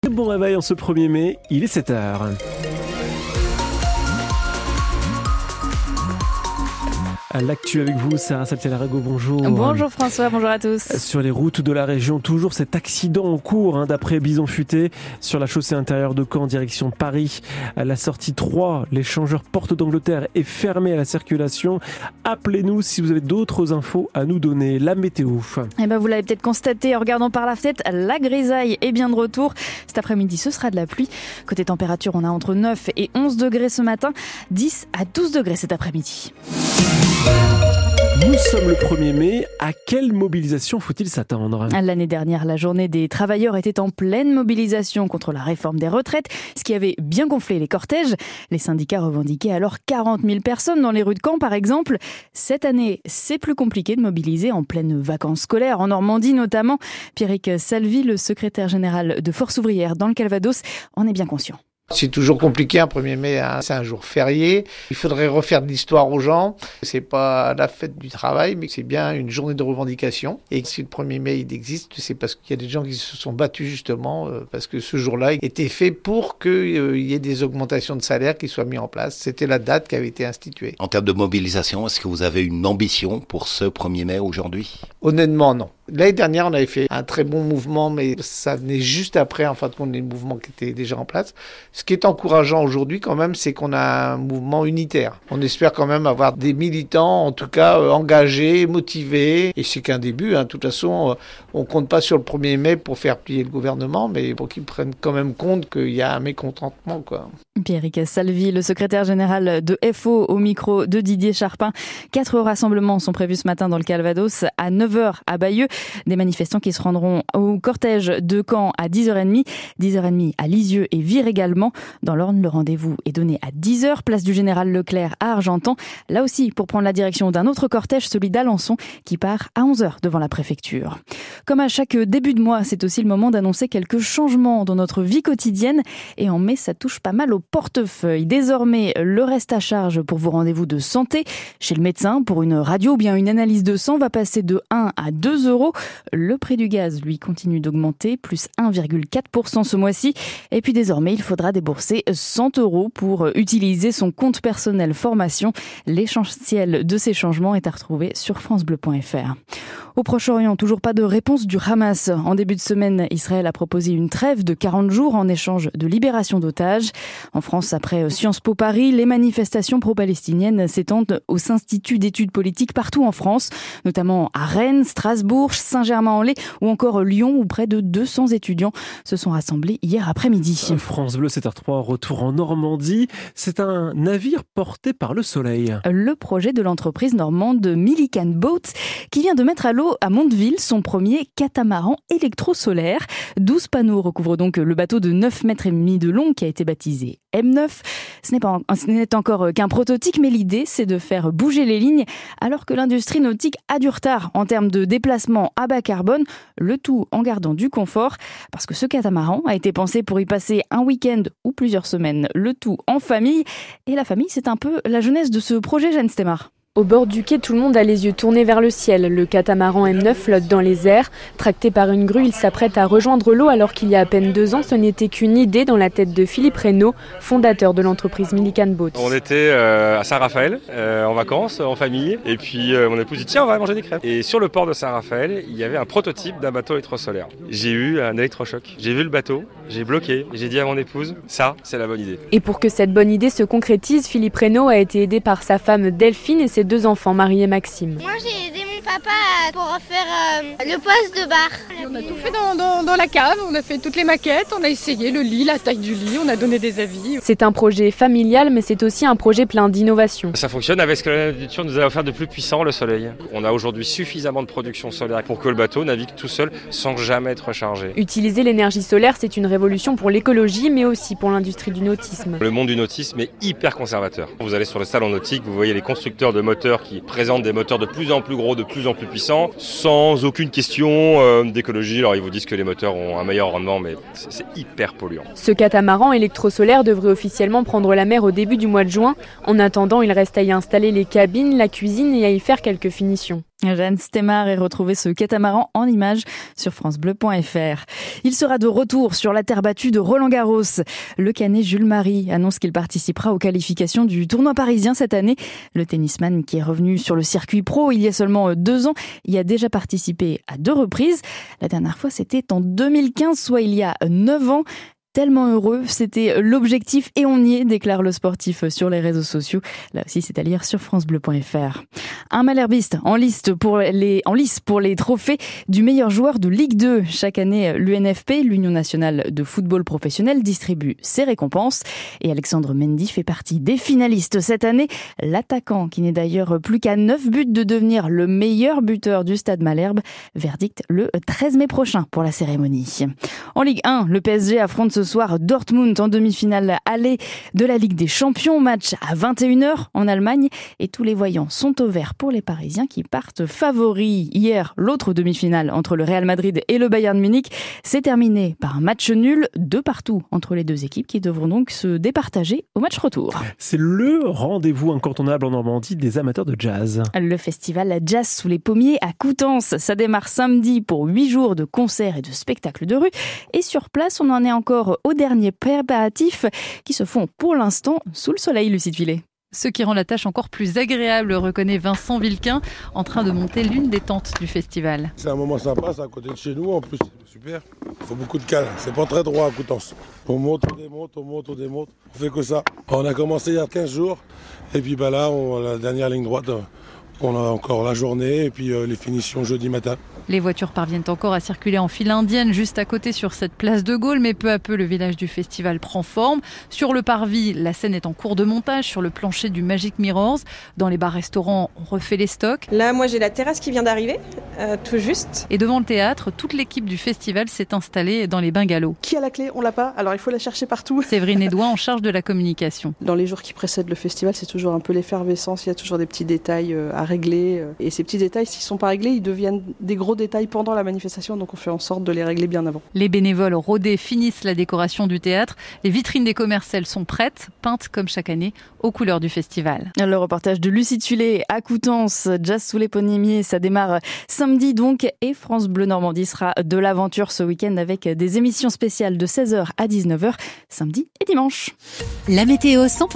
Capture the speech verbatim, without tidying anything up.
Bon réveil en ce premier mai, il est sept heures. À l'actu avec vous, Sarah Saltiel-Arago, bonjour. Bonjour François, bonjour à tous. Sur les routes de la région, toujours cet accident en cours, hein, d'après Bison Futé, sur la chaussée intérieure de Caen, direction Paris. À la sortie trois, l'échangeur Porte d'Angleterre est fermé à la circulation. Appelez-nous si vous avez d'autres infos à nous donner. La météo. Eh ben, vous l'avez peut-être constaté en regardant par la fenêtre, la grisaille est bien de retour. Cet après-midi, ce sera de la pluie. Côté température, on a entre neuf et onze degrés ce matin, dix à douze degrés cet après-midi. Nous sommes le premier mai. À quelle mobilisation faut-il s'attendre ? L'année dernière, la journée des travailleurs était en pleine mobilisation contre la réforme des retraites, ce qui avait bien gonflé les cortèges. Les syndicats revendiquaient alors quarante mille personnes dans les rues de Caen, par exemple. Cette année, c'est plus compliqué de mobiliser en pleine vacances scolaires, en Normandie notamment. Pierrick Salvi, le secrétaire général de Force ouvrière dans le Calvados, en est bien conscient. C'est toujours compliqué, un premier mai, hein, c'est un jour férié. Il faudrait refaire de l'histoire aux gens. C'est pas la fête du travail, mais c'est bien une journée de revendication. Et si le premier mai il existe, c'est parce qu'il y a des gens qui se sont battus justement, euh, parce que ce jour-là était fait pour qu'il euh, y ait des augmentations de salaire qui soient mises en place. C'était la date qui avait été instituée. En termes de mobilisation, est-ce que vous avez une ambition pour ce premier mai aujourd'hui ? Honnêtement, non. L'année dernière, on avait fait un très bon mouvement, mais ça venait juste après, en fin de compte, les mouvements qui étaient déjà en place. Ce qui est encourageant aujourd'hui, quand même, c'est qu'on a un mouvement unitaire. On espère quand même avoir des militants, en tout cas, euh, engagés, motivés. Et c'est qu'un début, hein. De toute façon, euh, on compte pas sur le premier mai pour faire plier le gouvernement, mais pour qu'ils prennent quand même compte qu'il y a un mécontentement, quoi. Pierrick Salvi, le secrétaire général de F O au micro de Didier Charpin. Quatre rassemblements sont prévus ce matin dans le Calvados, à neuf heures à Bayeux. Des manifestants qui se rendront au cortège de Caen à dix heures trente, dix heures trente à Lisieux et Vire également. Dans l'Orne, le rendez-vous est donné à dix heures, place du Général Leclerc à Argentan. Là aussi, pour prendre la direction d'un autre cortège, celui d'Alençon, qui part à onze heures devant la préfecture. Comme à chaque début de mois, c'est aussi le moment d'annoncer quelques changements dans notre vie quotidienne. Et en mai, ça touche pas mal au portefeuille. Désormais, le reste à charge pour vos rendez-vous de santé chez le médecin pour une radio ou bien une analyse de sang va passer de un à deux euros. Le prix du gaz, lui, continue d'augmenter, plus un virgule quatre pour cent ce mois-ci. Et puis désormais, il faudra débourser cent euros pour utiliser son compte personnel formation. L'essentiel de ces changements est à retrouver sur francebleu point fr. Au Proche-Orient, toujours pas de réponse du Hamas. En début de semaine, Israël a proposé une trêve de quarante jours en échange de libération d'otages. En France, après Sciences Po Paris, les manifestations pro-palestiniennes s'étendent aux instituts d'études politiques partout en France, notamment à Rennes, Strasbourg, Saint-Germain-en-Laye ou encore Lyon, où près de deux cents étudiants se sont rassemblés hier après-midi. France Bleu sept heures trois, retour en Normandie. C'est un navire porté par le soleil. Le projet de l'entreprise normande Millican Boats qui vient de mettre à l'eau à Mondeville son premier catamaran électro-solaire. douze panneaux recouvrent donc le bateau de neuf mètres et demi de long qui a été baptisé M neuf. Ce n'est pas, ce n'est encore qu'un prototype, mais l'idée, c'est de faire bouger les lignes alors que l'industrie nautique a du retard en termes de déplacement à bas carbone, le tout en gardant du confort, parce que ce catamaran a été pensé pour y passer un week-end ou plusieurs semaines, le tout en famille. Et la famille, c'est un peu la jeunesse de ce projet, Jeanne Stemar. Au bord du quai, tout le monde a les yeux tournés vers le ciel. Le catamaran M neuf flotte dans les airs. Tracté par une grue, il s'apprête à rejoindre l'eau alors qu'il y a à peine deux ans, ce n'était qu'une idée dans la tête de Philippe Reynaud, fondateur de l'entreprise Millican Boats. On était euh, à Saint-Raphaël, euh, en vacances, en famille, et puis euh, mon épouse dit tiens, on va manger des crêpes. Et sur le port de Saint-Raphaël, il y avait un prototype d'un bateau électrosolaire. J'ai eu un électrochoc. J'ai vu le bateau, j'ai bloqué, et j'ai dit à mon épouse, ça, c'est la bonne idée. Et pour que cette bonne idée se concrétise, Philippe Reynaud a été aidé par sa femme Delphine et ses deux enfants, Marie et Maxime. Moi j'ai aidé mon papa pour faire euh, le poste de bar. On a tout fait dans, dans, dans la cave, on a fait toutes les maquettes, on a essayé le lit, la taille du lit, on a donné des avis. C'est un projet familial, mais c'est aussi un projet plein d'innovation. Ça fonctionne avec ce que la nature nous a offert de plus puissant, le soleil. On a aujourd'hui suffisamment de production solaire pour que le bateau navigue tout seul sans jamais être rechargé. Utiliser l'énergie solaire, c'est une révolution pour l'écologie, mais aussi pour l'industrie du nautisme. Le monde du nautisme est hyper conservateur. Vous allez sur le salon nautique, vous voyez les constructeurs de moteurs qui présentent des moteurs de plus en plus gros, de plus en plus puissants, sans aucune question euh, d'écologie. Alors ils vous disent que les moteurs ont un meilleur rendement, mais c'est, c'est hyper polluant. Ce catamaran électrosolaire devrait officiellement prendre la mer au début du mois de juin. En attendant, il reste à y installer les cabines, la cuisine et à y faire quelques finitions. Jeanne Stemar est retrouvée ce catamaran en images sur francebleu point fr. Il sera de retour sur la terre battue de Roland-Garros. Le Canet Jules Marie annonce qu'il participera aux qualifications du tournoi parisien cette année. Le tennisman qui est revenu sur le circuit pro il y a seulement deux ans y a déjà participé à deux reprises. La dernière fois, c'était en deux mille quinze, soit il y a neuf ans. Tellement heureux, c'était l'objectif et on y est, déclare le sportif sur les réseaux sociaux. Là aussi, c'est à lire sur francebleu point fr. Un malherbiste en liste pour les, en lice pour les trophées du meilleur joueur de Ligue deux. Chaque année, l'U N F P, l'Union nationale de football professionnel, distribue ses récompenses. Et Alexandre Mendy fait partie des finalistes cette année. L'attaquant, qui n'est d'ailleurs plus qu'à neuf buts de devenir le meilleur buteur du Stade Malherbe, verdict le treize mai prochain pour la cérémonie. En Ligue un, le P S G affronte ce soir Dortmund en demi-finale aller de la Ligue des Champions. Match à vingt et une heures en Allemagne et tous les voyants sont au vert pour les Parisiens qui partent favoris. Hier, l'autre demi-finale entre le Real Madrid et le Bayern Munich s'est terminée par un match nul, deux partout entre les deux équipes qui devront donc se départager au match retour. C'est le rendez-vous incontournable en Normandie des amateurs de jazz. Le festival Jazz sous les pommiers à Coutances, ça démarre samedi pour huit jours de concerts et de spectacles de rue. Et sur place, on en est encore aux derniers préparatifs qui se font pour l'instant sous le soleil, Lucie Tuilet. Ce qui rend la tâche encore plus agréable, reconnaît Vincent Vilquin, en train de monter l'une des tentes du festival. C'est un moment sympa, c'est à côté de chez nous, en plus c'est super. Il faut beaucoup de calme, c'est pas très droit à Coutances. On monte, on démonte, on monte, on démonte, on fait que ça. On a commencé il y a quinze jours, et puis bah là, on, la dernière ligne droite, on a encore la journée, et puis euh, les finitions jeudi matin. Les voitures parviennent encore à circuler en file indienne juste à côté sur cette place de Gaulle, mais peu à peu le village du festival prend forme. Sur le parvis, la scène est en cours de montage sur le plancher du Magic Mirrors. Dans les bars-restaurants, on refait les stocks. Là, moi j'ai la terrasse qui vient d'arriver, euh, tout juste. Et devant le théâtre, toute l'équipe du festival s'est installée dans les bungalows. Qui a la clé? On l'a pas, alors il faut la chercher partout. Séverine Edouin en charge de la communication. Dans les jours qui précèdent le festival, c'est toujours un peu l'effervescence, il y a toujours des petits détails à régler. Et ces petits détails, s'ils ne sont pas réglés, ils deviennent des gros détails pendant la manifestation, donc on fait en sorte de les régler bien avant. Les bénévoles rodés finissent la décoration du théâtre. Les vitrines des commerces, elles sont prêtes, peintes comme chaque année, aux couleurs du festival. Le reportage de Lucie Tuilet à Coutances, Jazz sous les pommiers, ça démarre samedi donc, et France Bleu Normandie sera de l'aventure ce week-end avec des émissions spéciales de seize heures à dix-neuf heures, samedi et dimanche. La météo cent